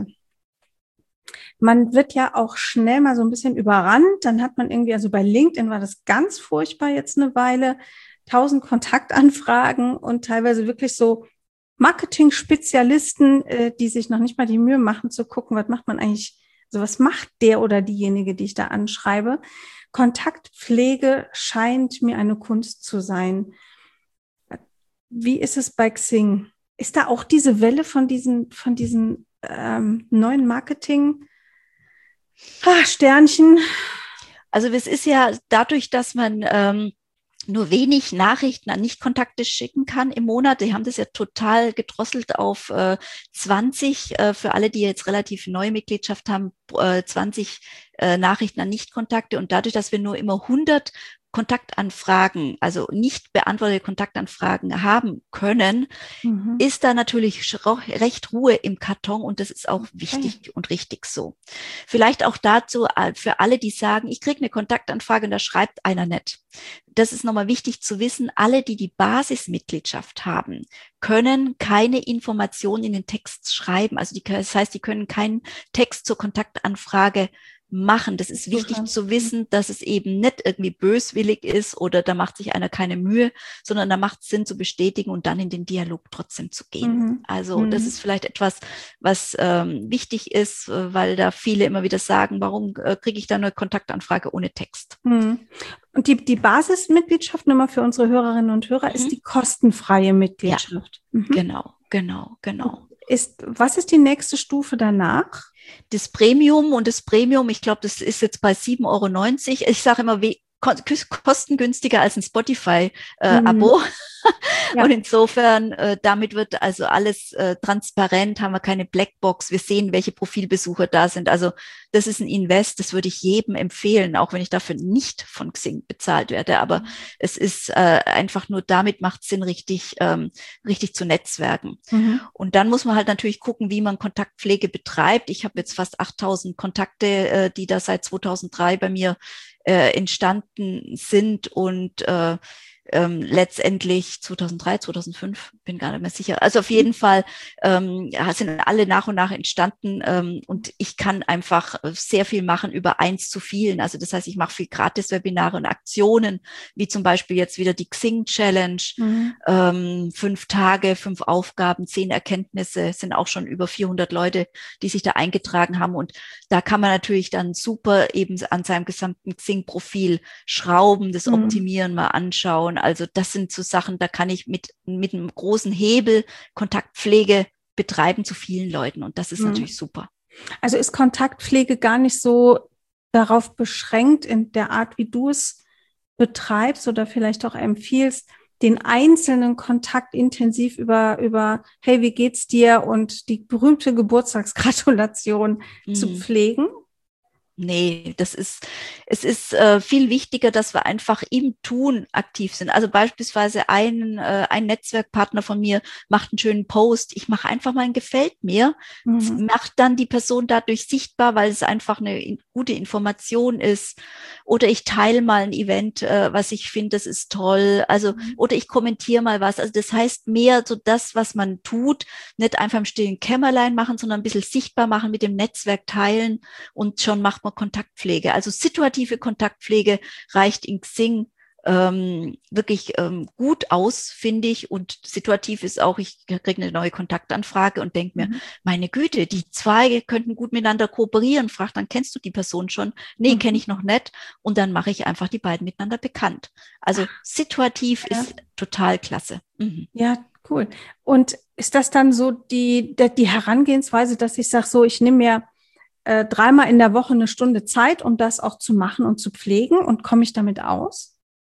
Man wird ja auch schnell mal so ein bisschen überrannt, dann hat man irgendwie, also bei LinkedIn war das ganz furchtbar jetzt eine Weile, 1000 Kontaktanfragen und teilweise wirklich so Marketing-Spezialisten, die sich noch nicht mal die Mühe machen zu gucken, was macht man eigentlich. Also was macht der oder diejenige, die ich da anschreibe? Kontaktpflege scheint mir eine Kunst zu sein. Wie ist es bei Xing? Ist da auch diese Welle von diesen neuen Marketing Sternchen? Also es ist ja dadurch, dass man nur wenig Nachrichten an Nichtkontakte schicken kann im Monat. Die haben das ja total gedrosselt auf 20. Für alle, die jetzt relativ neue Mitgliedschaft haben, 20 Nachrichten an Nichtkontakte. Und dadurch, dass wir nur immer 100 Kontaktanfragen, also nicht beantwortete Kontaktanfragen haben können, ist da natürlich recht Ruhe im Karton, und das ist auch wichtig und richtig so. Vielleicht auch dazu für alle, die sagen, ich kriege eine Kontaktanfrage und da schreibt einer nicht. Das ist nochmal wichtig zu wissen, alle, die die Basismitgliedschaft haben, können keine Informationen in den Text schreiben. Also das heißt, die können keinen Text zur Kontaktanfrage machen. Das ist wichtig zu wissen, dass es eben nicht irgendwie böswillig ist oder da macht sich einer keine Mühe, sondern da macht es Sinn zu bestätigen und dann in den Dialog trotzdem zu gehen. Also das ist vielleicht etwas, was wichtig ist, weil da viele immer wieder sagen, warum kriege ich da eine Kontaktanfrage ohne Text? Und die Basismitgliedschaft, nochmal für unsere Hörerinnen und Hörer, ist die kostenfreie Mitgliedschaft. Ja. Genau. Was ist die nächste Stufe danach? Das Premium, ich glaube, das ist jetzt bei 7,90 €. Ich sage immer, kostengünstiger als ein Spotify-Abo. Ja. Und insofern, damit wird also alles transparent, haben wir keine Blackbox, wir sehen, welche Profilbesucher da sind. Also das ist ein Invest, das würde ich jedem empfehlen, auch wenn ich dafür nicht von Xing bezahlt werde. Aber es ist einfach nur, damit macht es Sinn, richtig zu netzwerken. Und dann muss man halt natürlich gucken, wie man Kontaktpflege betreibt. Ich habe jetzt fast 8.000 Kontakte, die da seit 2003 bei mir entstanden sind und letztendlich 2003, 2005, bin gar nicht mehr sicher. Also auf jeden Fall sind alle nach und nach entstanden und ich kann einfach sehr viel machen über 1:vielen. Also das heißt, ich mache viel Gratis-Webinare und Aktionen, wie zum Beispiel jetzt wieder die Xing-Challenge, 5 Tage, 5 Aufgaben, 10 Erkenntnisse, sind auch schon über 400 Leute, die sich da eingetragen haben und da kann man natürlich dann super eben an seinem gesamten Xing-Profil schrauben, das optimieren, mal anschauen. Also das sind so Sachen, da kann ich mit einem großen Hebel Kontaktpflege betreiben zu vielen Leuten und das ist natürlich super. Also ist Kontaktpflege gar nicht so darauf beschränkt in der Art, wie du es betreibst oder vielleicht auch empfiehlst, den einzelnen Kontakt intensiv über hey, wie geht's dir und die berühmte Geburtstagsgratulation zu pflegen? Nee, es ist viel wichtiger, dass wir einfach im Tun aktiv sind. Also beispielsweise ein Netzwerkpartner von mir macht einen schönen Post. Ich mache einfach mal ein Gefällt mir, macht dann die Person dadurch sichtbar, weil es einfach eine gute Information ist. Oder ich teile mal ein Event, was ich finde, das ist toll. Also, oder ich kommentiere mal was. Also das heißt mehr so das, was man tut, nicht einfach im stillen Kämmerlein machen, sondern ein bisschen sichtbar machen, mit dem Netzwerk teilen und schon macht man Kontaktpflege. Also situative Kontaktpflege reicht in Xing wirklich gut aus, finde ich. Und situativ ist auch, ich kriege eine neue Kontaktanfrage und denke mir, meine Güte, die zwei könnten gut miteinander kooperieren. Frag dann, kennst du die Person schon? Nee, kenne ich noch nicht. Und dann mache ich einfach die beiden miteinander bekannt. Also situativ ist total klasse. Ja, cool. Und ist das dann so die Herangehensweise, dass ich sage, so, ich nehme mir 3-mal in der Woche eine Stunde Zeit, um das auch zu machen und zu pflegen und komme ich damit aus?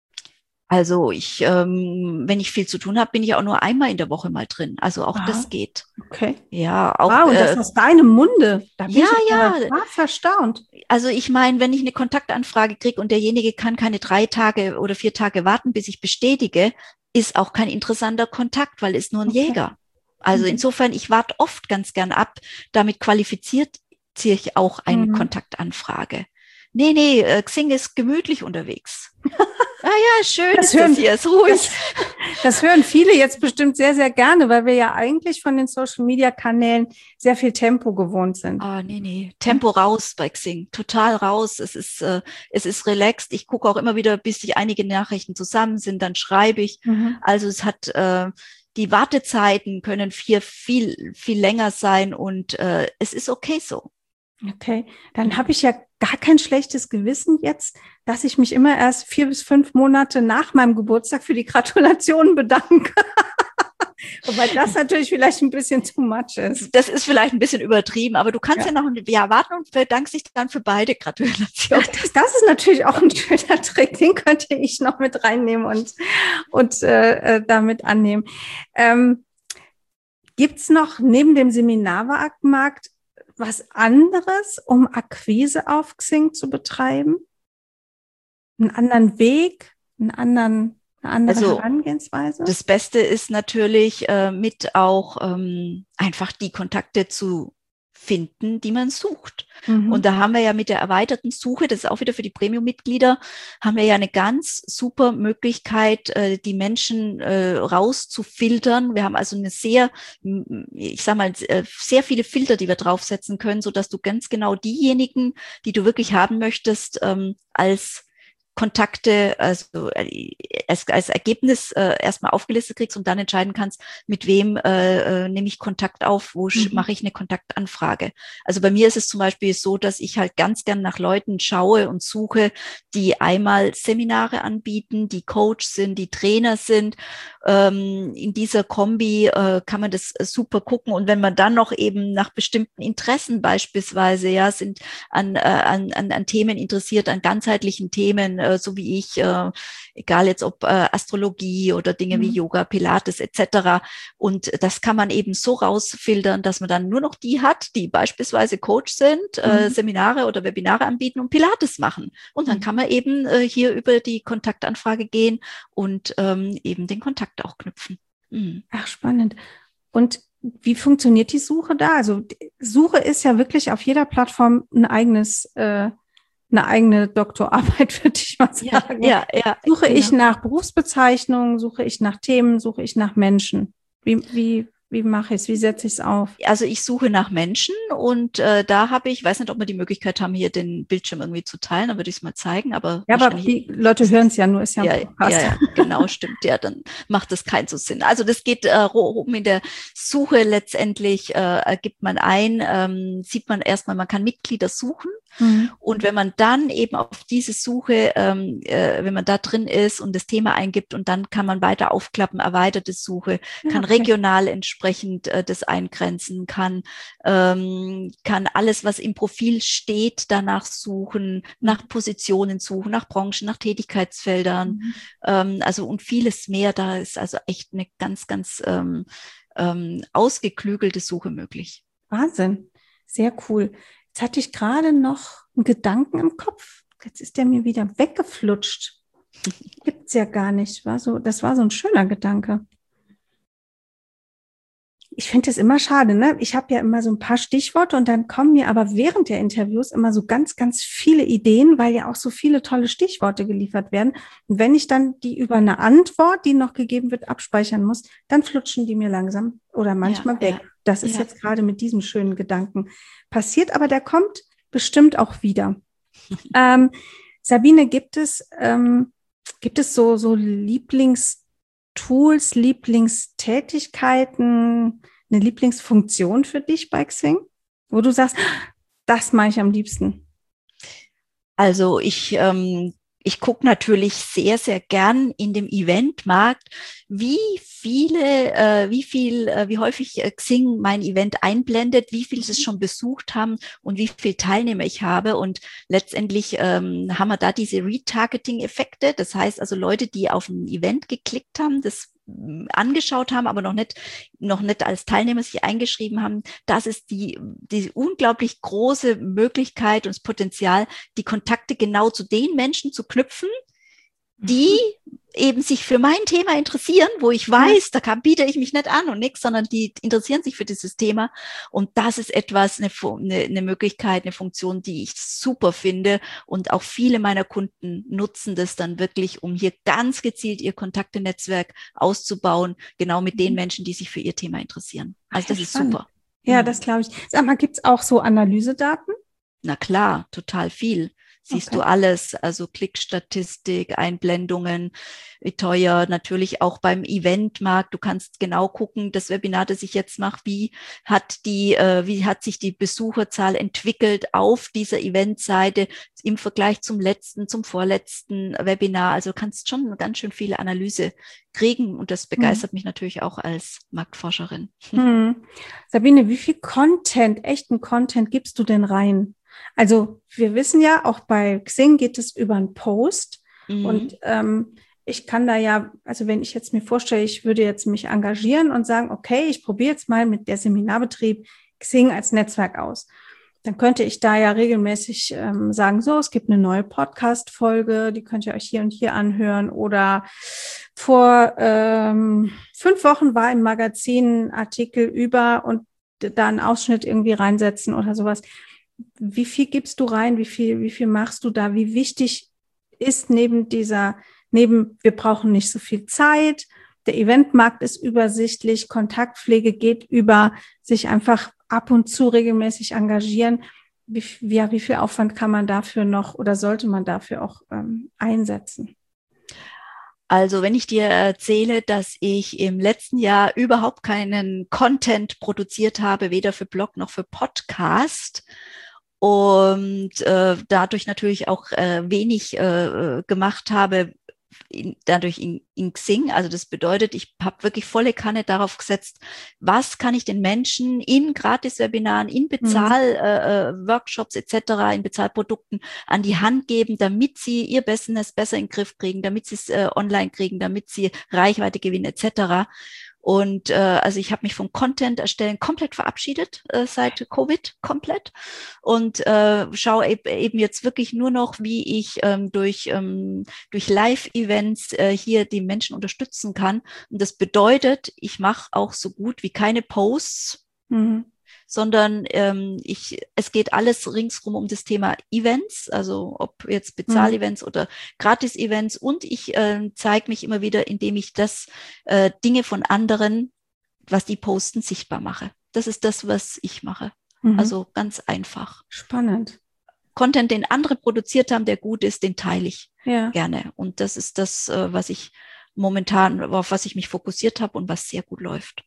Also wenn ich viel zu tun habe, bin ich auch nur einmal in der Woche mal drin. Also auch das geht. Okay. Ja, auch. Wow, und das aus deinem Munde. Da bin ich ja. erstaunt. Also ich meine, wenn ich eine Kontaktanfrage kriege und derjenige kann keine 3 Tage oder 4 Tage warten, bis ich bestätige, ist auch kein interessanter Kontakt, weil ist nur ein Jäger. Also insofern, ich warte oft ganz gern ab. Damit qualifiziert ich auch eine Kontaktanfrage. Nee, Xing ist gemütlich unterwegs. Ja, schön das hier, ist ruhig. Das hören viele jetzt bestimmt sehr, sehr gerne, weil wir ja eigentlich von den Social-Media-Kanälen sehr viel Tempo gewohnt sind. Nee. Tempo raus bei Xing, total raus. Es ist relaxed. Ich gucke auch immer wieder, bis sich einige Nachrichten zusammen sind, dann schreibe ich. Also es hat die Wartezeiten können viel länger sein und es ist okay so. Okay, dann habe ich ja gar kein schlechtes Gewissen jetzt, dass ich mich immer erst 4 bis 5 Monate nach meinem Geburtstag für die Gratulation bedanke. Wobei das natürlich vielleicht ein bisschen too much ist. Das ist vielleicht ein bisschen übertrieben, aber du kannst ja noch ein Jahr warten und bedankst dich dann für beide Gratulationen. Das ist natürlich auch ein schöner Trick, den könnte ich noch mit reinnehmen und damit annehmen. Gibt es noch neben dem Seminarmarkt was anderes, um Akquise auf Xing zu betreiben? Einen anderen Weg, eine andere Herangehensweise? Das Beste ist natürlich mit auch einfach die Kontakte zu finden, die man sucht. Und da haben wir ja mit der erweiterten Suche, das ist auch wieder für die Premium-Mitglieder, haben wir ja eine ganz super Möglichkeit, die Menschen rauszufiltern. Wir haben also eine sehr viele Filter, die wir draufsetzen können, sodass du ganz genau diejenigen, die du wirklich haben möchtest, als Kontakte, also als Ergebnis erstmal aufgelistet kriegst und dann entscheiden kannst, mit wem nehme ich Kontakt auf, wo mache ich eine Kontaktanfrage. Also bei mir ist es zum Beispiel so, dass ich halt ganz gern nach Leuten schaue und suche, die einmal Seminare anbieten, die Coach sind, die Trainer sind. In dieser Kombi kann man das super gucken. Und wenn man dann noch eben nach bestimmten Interessen beispielsweise sind an Themen interessiert, an ganzheitlichen Themen, so wie ich, egal jetzt ob Astrologie oder Dinge wie Yoga, Pilates etc. Und das kann man eben so rausfiltern, dass man dann nur noch die hat, die beispielsweise Coach sind, Seminare oder Webinare anbieten und Pilates machen. Und dann kann man eben hier über die Kontaktanfrage gehen und eben den Kontakt auch knüpfen. Ach, spannend. Und wie funktioniert die Suche da? Also Suche ist ja wirklich auf jeder Plattform eine eigene Doktorarbeit, würde ich mal sagen. Ja, suche genau. Ich nach Berufsbezeichnungen, suche ich nach Themen, suche ich nach Menschen? Wie mache ich es? Wie setze ich es auf? Also ich suche nach Menschen und da habe ich weiß nicht, ob wir die Möglichkeit haben, hier den Bildschirm irgendwie zu teilen, dann würde ich es mal zeigen. Aber die Leute hören es ja nur, ist ja ein Podcast. Ja, genau, stimmt. Ja, dann macht das keinen so Sinn. Also das geht oben in der Suche letztendlich, gibt man ein, sieht man erstmal, man kann Mitglieder suchen. Und wenn man dann eben auf diese Suche, wenn man da drin ist und das Thema eingibt und dann kann man weiter aufklappen, erweiterte Suche, kann regional entsprechend das eingrenzen, kann alles, was im Profil steht, danach suchen, nach Positionen suchen, nach Branchen, nach Tätigkeitsfeldern, also und vieles mehr. Da ist also echt eine ganz, ganz ausgeklügelte Suche möglich. Wahnsinn, sehr cool. Jetzt hatte ich gerade noch einen Gedanken im Kopf. Jetzt ist der mir wieder weggeflutscht. Gibt's ja gar nicht. Das war so ein schöner Gedanke. Ich finde es immer schade, ne? Ich habe ja immer so ein paar Stichworte und dann kommen mir aber während der Interviews immer so ganz, ganz viele Ideen, weil ja auch so viele tolle Stichworte geliefert werden. Und wenn ich dann die über eine Antwort, die noch gegeben wird, abspeichern muss, dann flutschen die mir langsam oder manchmal weg. Ja. Das ist jetzt gerade mit diesem schönen Gedanken passiert, aber der kommt bestimmt auch wieder. Sabine, gibt es so Lieblingstools, Lieblingstätigkeiten, eine Lieblingsfunktion für dich bei Xing, wo du sagst, das mache ich am liebsten? Also ich gucke natürlich sehr, sehr gern in dem Eventmarkt, wie häufig Xing mein Event einblendet, wie viel sie es schon besucht haben und wie viele Teilnehmer ich habe. Und letztendlich haben wir da diese Retargeting-Effekte. Das heißt also Leute, die auf ein Event geklickt haben, das angeschaut haben, aber noch nicht als Teilnehmer sich eingeschrieben haben. Das ist die unglaublich große Möglichkeit und das Potenzial, die Kontakte genau zu den Menschen zu knüpfen, die eben sich für mein Thema interessieren, wo ich weiß, da biete ich mich nicht an und nichts, sondern die interessieren sich für dieses Thema. Und das ist etwas, eine Möglichkeit, eine Funktion, die ich super finde. Und auch viele meiner Kunden nutzen das dann wirklich, um hier ganz gezielt ihr Kontaktenetzwerk auszubauen, genau mit den Menschen, die sich für ihr Thema interessieren. Also das ist super. Ja, das glaube ich. Sag mal, gibt es auch so Analysedaten? Na klar, total viel. Siehst du alles, also Klickstatistik, Einblendungen, wie teuer, natürlich auch beim Eventmarkt. Du kannst genau gucken, das Webinar, das ich jetzt mache, wie hat sich die Besucherzahl entwickelt auf dieser Eventseite im Vergleich zum vorletzten Webinar. Also kannst schon ganz schön viele Analyse kriegen und das begeistert mich natürlich auch als Marktforscherin. Sabine, wie viel echten Content gibst du denn rein? Also wir wissen ja, auch bei Xing geht es über einen Post und ich kann da ja, also wenn ich jetzt mir vorstelle, ich würde jetzt mich engagieren und sagen, okay, ich probiere jetzt mal mit der Seminarbetrieb Xing als Netzwerk aus. Dann könnte ich da ja regelmäßig sagen, so, es gibt eine neue Podcast-Folge, die könnt ihr euch hier und hier anhören. Oder vor 5 Wochen war im Magazin ein Artikel über und da einen Ausschnitt irgendwie reinsetzen oder sowas. Wie viel gibst du rein? Wie viel machst du da? Wie wichtig ist neben wir brauchen nicht so viel Zeit, der Eventmarkt ist übersichtlich, Kontaktpflege geht über sich einfach ab und zu regelmäßig engagieren. Wie viel Aufwand kann man dafür noch oder sollte man dafür auch einsetzen? Also wenn ich dir erzähle, dass ich im letzten Jahr überhaupt keinen Content produziert habe, weder für Blog noch für Podcast, und dadurch natürlich auch wenig gemacht habe dadurch in Xing. Also das bedeutet, ich habe wirklich volle Kanne darauf gesetzt, was kann ich den Menschen in Gratis-Webinaren, in Bezahl-Workshops etc., in Bezahlprodukten an die Hand geben, damit sie ihr Business besser in den Griff kriegen, damit sie es online kriegen, damit sie Reichweite gewinnen etc. Und also ich habe mich vom Content erstellen komplett verabschiedet seit Covid komplett und schaue eben jetzt wirklich nur noch, wie ich durch Live-Events hier die Menschen unterstützen kann. Und das bedeutet, ich mache auch so gut wie keine Posts, sondern es geht alles ringsrum um das Thema Events, also ob jetzt Bezahl-Events oder Gratis-Events, und ich zeige mich immer wieder, indem ich Dinge von anderen, was die posten, sichtbar mache. Das ist das, was ich mache. Also ganz einfach. Spannend. Content, den andere produziert haben, der gut ist, den teile ich gerne. Und das ist das, was ich momentan, auf was ich mich fokussiert habe und was sehr gut läuft.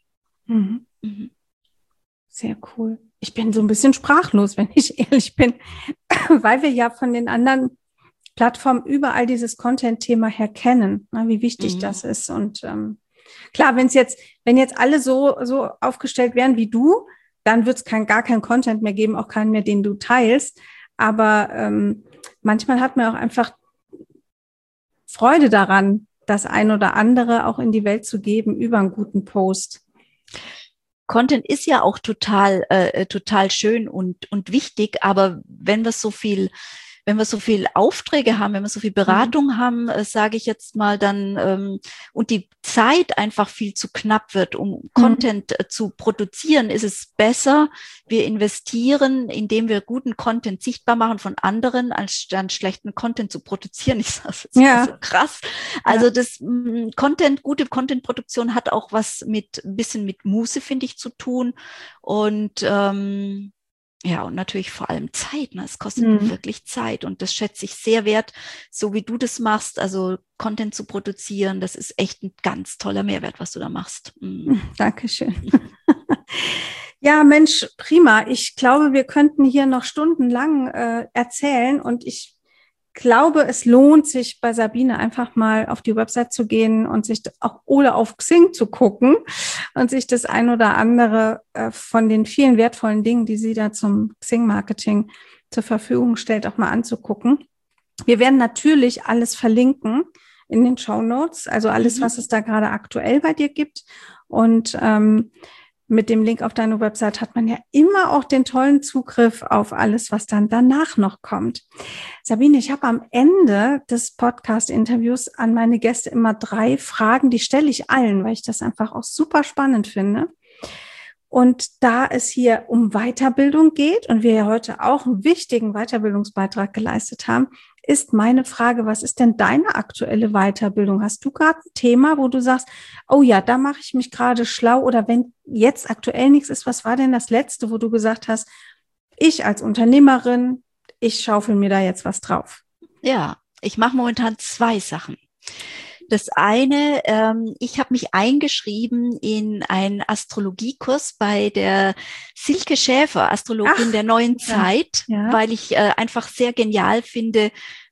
Sehr cool. Ich bin so ein bisschen sprachlos, wenn ich ehrlich bin, weil wir ja von den anderen Plattformen überall dieses Content-Thema her kennen, wie wichtig das ist. Und klar, wenn jetzt alle so aufgestellt wären wie du, dann wird es gar keinen Content mehr geben, auch keinen mehr, den du teilst. Aber manchmal hat man auch einfach Freude daran, das ein oder andere auch in die Welt zu geben über einen guten Post. Content ist ja auch total schön und wichtig, aber wenn wir so viel Aufträge haben, wenn wir so viel Beratung haben, sage ich jetzt mal, dann und die Zeit einfach viel zu knapp wird, um Content zu produzieren, ist es besser, wir investieren, indem wir guten Content sichtbar machen von anderen, als dann schlechten Content zu produzieren. Ich sage es jetzt mal so krass. Also gute Content-Produktion hat auch was ein bisschen mit Muße, finde ich, zu tun. Und und natürlich vor allem Zeit. Ne? Es kostet wirklich Zeit und das schätze ich sehr wert, so wie du das machst, also Content zu produzieren. Das ist echt ein ganz toller Mehrwert, was du da machst. Dankeschön. Ja, Mensch, prima. Ich glaube, wir könnten hier noch stundenlang erzählen und ich glaube, es lohnt sich bei Sabine einfach mal auf die Website zu gehen und sich auch oder auf Xing zu gucken und sich das ein oder andere von den vielen wertvollen Dingen, die sie da zum Xing-Marketing zur Verfügung stellt, auch mal anzugucken. Wir werden natürlich alles verlinken in den Shownotes, also alles, was es da gerade aktuell bei dir gibt. Und mit dem Link auf deine Website hat man ja immer auch den tollen Zugriff auf alles, was dann danach noch kommt. Sabine, ich habe am Ende des Podcast-Interviews an meine Gäste immer 3 Fragen, die stelle ich allen, weil ich das einfach auch super spannend finde. Und da es hier um Weiterbildung geht und wir ja heute auch einen wichtigen Weiterbildungsbeitrag geleistet haben, ist meine Frage, was ist denn deine aktuelle Weiterbildung? Hast du gerade ein Thema, wo du sagst, oh ja, da mache ich mich gerade schlau, oder wenn jetzt aktuell nichts ist, was war denn das Letzte, wo du gesagt hast, ich als Unternehmerin, ich schaufel mir da jetzt was drauf? Ja, ich mache momentan 2 Sachen. Das eine, ich habe mich eingeschrieben in einen Astrologiekurs bei der Silke Schäfer, Astrologin der neuen Zeit, weil ich einfach sehr genial finde,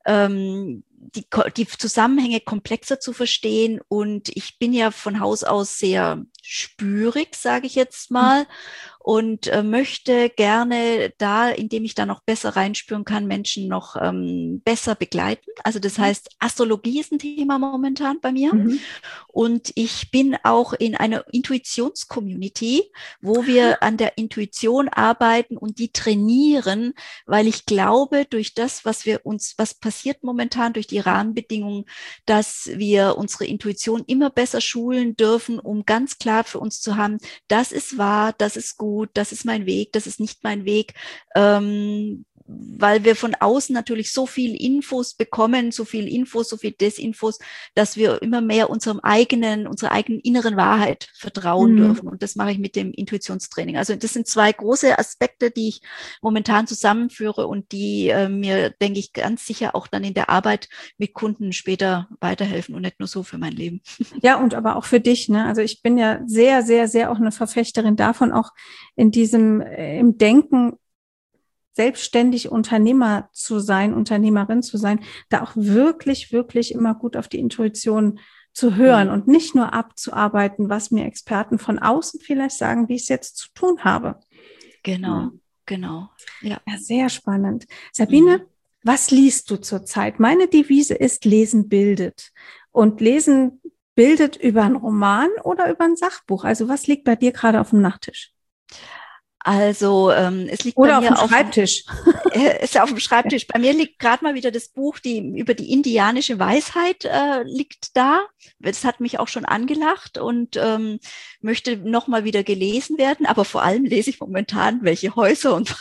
die Zusammenhänge komplexer zu verstehen. Und ich bin ja von Haus aus sehr spürig, sage ich jetzt mal, und möchte gerne da, indem ich da noch besser reinspüren kann, Menschen noch besser begleiten. Also das heißt, Astrologie ist ein Thema momentan bei mir. Und ich bin auch in einer Intuitions-Community, wo wir an der Intuition arbeiten und die trainieren, weil ich glaube, durch das, was passiert momentan, durch die Rahmenbedingungen, dass wir unsere Intuition immer besser schulen dürfen, um ganz klar für uns zu haben, das ist wahr, das ist gut, das ist mein Weg, das ist nicht mein Weg, weil wir von außen natürlich so viel Infos bekommen, so viel Desinfos, dass wir immer mehr unserer eigenen inneren Wahrheit vertrauen dürfen. Und das mache ich mit dem Intuitionstraining. Also das sind 2 große Aspekte, die ich momentan zusammenführe und die mir, denke ich, ganz sicher auch dann in der Arbeit mit Kunden später weiterhelfen und nicht nur so für mein Leben. Ja, und aber auch für dich, ne? Also ich bin ja sehr, sehr, sehr auch eine Verfechterin davon, auch in diesem, im Denken, selbstständig Unternehmer zu sein, Unternehmerin zu sein, da auch wirklich, wirklich immer gut auf die Intuition zu hören und nicht nur abzuarbeiten, was mir Experten von außen vielleicht sagen, wie ich es jetzt zu tun habe. Genau. Ja, sehr spannend. Sabine, was liest du zurzeit? Meine Devise ist, Lesen bildet. Und Lesen bildet über einen Roman oder über ein Sachbuch? Also was liegt bei dir gerade auf dem Nachttisch? Also es liegt oder bei mir auf dem Schreibtisch. Ist auf dem Schreibtisch. Bei mir liegt gerade mal wieder das Buch über die indianische Weisheit liegt da. Das hat mich auch schon angelacht und möchte nochmal wieder gelesen werden. Aber vor allem lese ich momentan, welche Häuser und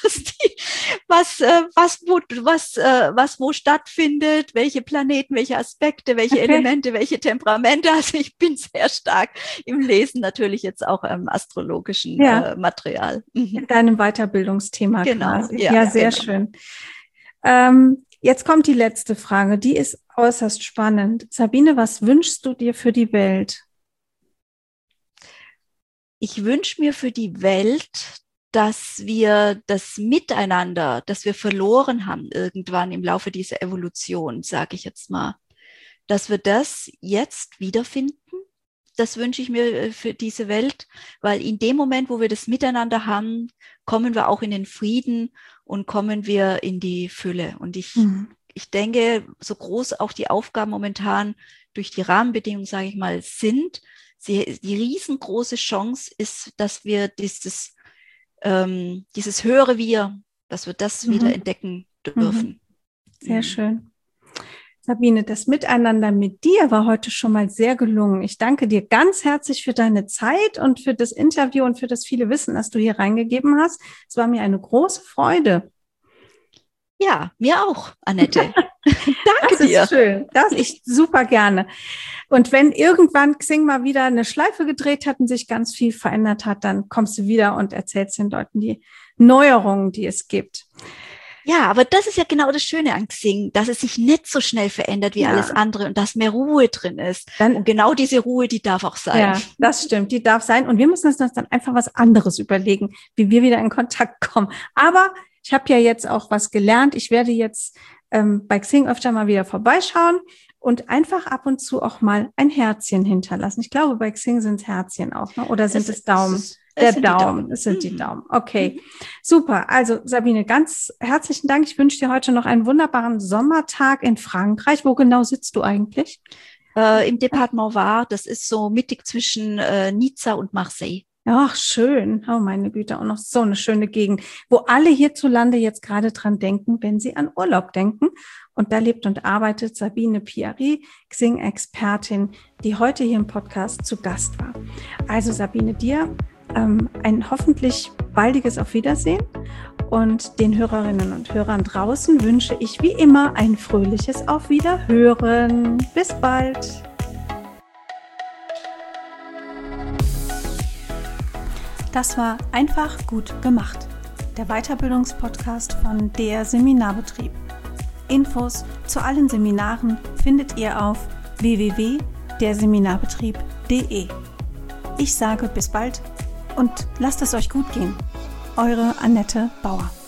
was wo stattfindet, welche Planeten, welche Aspekte, welche Elemente, welche Temperamente. Also ich bin sehr stark im Lesen, natürlich jetzt auch im astrologischen Material. In deinem Weiterbildungsthema quasi. Ja, sehr schön. Jetzt kommt die letzte Frage, die ist äußerst spannend. Sabine, was wünschst du dir für die Welt? Ich wünsche mir für die Welt, dass wir das Miteinander, das wir verloren haben irgendwann im Laufe dieser Evolution, sage ich jetzt mal, dass wir das jetzt wiederfinden. Das wünsche ich mir für diese Welt, weil in dem Moment, wo wir das Miteinander haben, kommen wir auch in den Frieden und kommen wir in die Fülle. Und ich denke, so groß auch die Aufgaben momentan durch die Rahmenbedingungen, sage ich mal, sind, die riesengroße Chance ist, dass wir dieses höhere Wir, dass wir das wieder entdecken dürfen. Sehr schön. Sabine, das Miteinander mit dir war heute schon mal sehr gelungen. Ich danke dir ganz herzlich für deine Zeit und für das Interview und für das viele Wissen, das du hier reingegeben hast. Es war mir eine große Freude. Ja, mir auch, Annette. Danke dir. Das ist schön. Das ich super gerne. Und wenn irgendwann Xing mal wieder eine Schleife gedreht hat und sich ganz viel verändert hat, dann kommst du wieder und erzählst den Leuten die Neuerungen, die es gibt. Ja, aber das ist ja genau das Schöne an Xing, dass es sich nicht so schnell verändert wie alles andere und dass mehr Ruhe drin ist. Und genau diese Ruhe, die darf auch sein. Ja, das stimmt, die darf sein. Und wir müssen uns dann einfach was anderes überlegen, wie wir wieder in Kontakt kommen. Aber ich habe ja jetzt auch was gelernt. Ich werde jetzt bei Xing öfter mal wieder vorbeischauen und einfach ab und zu auch mal ein Herzchen hinterlassen. Ich glaube, bei Xing sind es Herzchen auch, ne? Oder sind es Daumen? Es sind die Daumen. Okay, super. Also Sabine, ganz herzlichen Dank. Ich wünsche dir heute noch einen wunderbaren Sommertag in Frankreich. Wo genau sitzt du eigentlich? Im Département Var. Das ist so mittig zwischen Nizza und Marseille. Ach, schön. Oh, meine Güte, auch noch so eine schöne Gegend, wo alle hierzulande jetzt gerade dran denken, wenn sie an Urlaub denken. Und da lebt und arbeitet Sabine Piari, Xing-Expertin, die heute hier im Podcast zu Gast war. Also Sabine, dir ein hoffentlich baldiges Auf Wiedersehen und den Hörerinnen und Hörern draußen wünsche ich wie immer ein fröhliches Auf Wiederhören. Bis bald. Das war Einfach gut gemacht, der Weiterbildungspodcast von der Seminarbetrieb. Infos zu allen Seminaren findet ihr auf www.derseminarbetrieb.de. Ich sage bis bald und lasst es euch gut gehen. Eure Annette Bauer.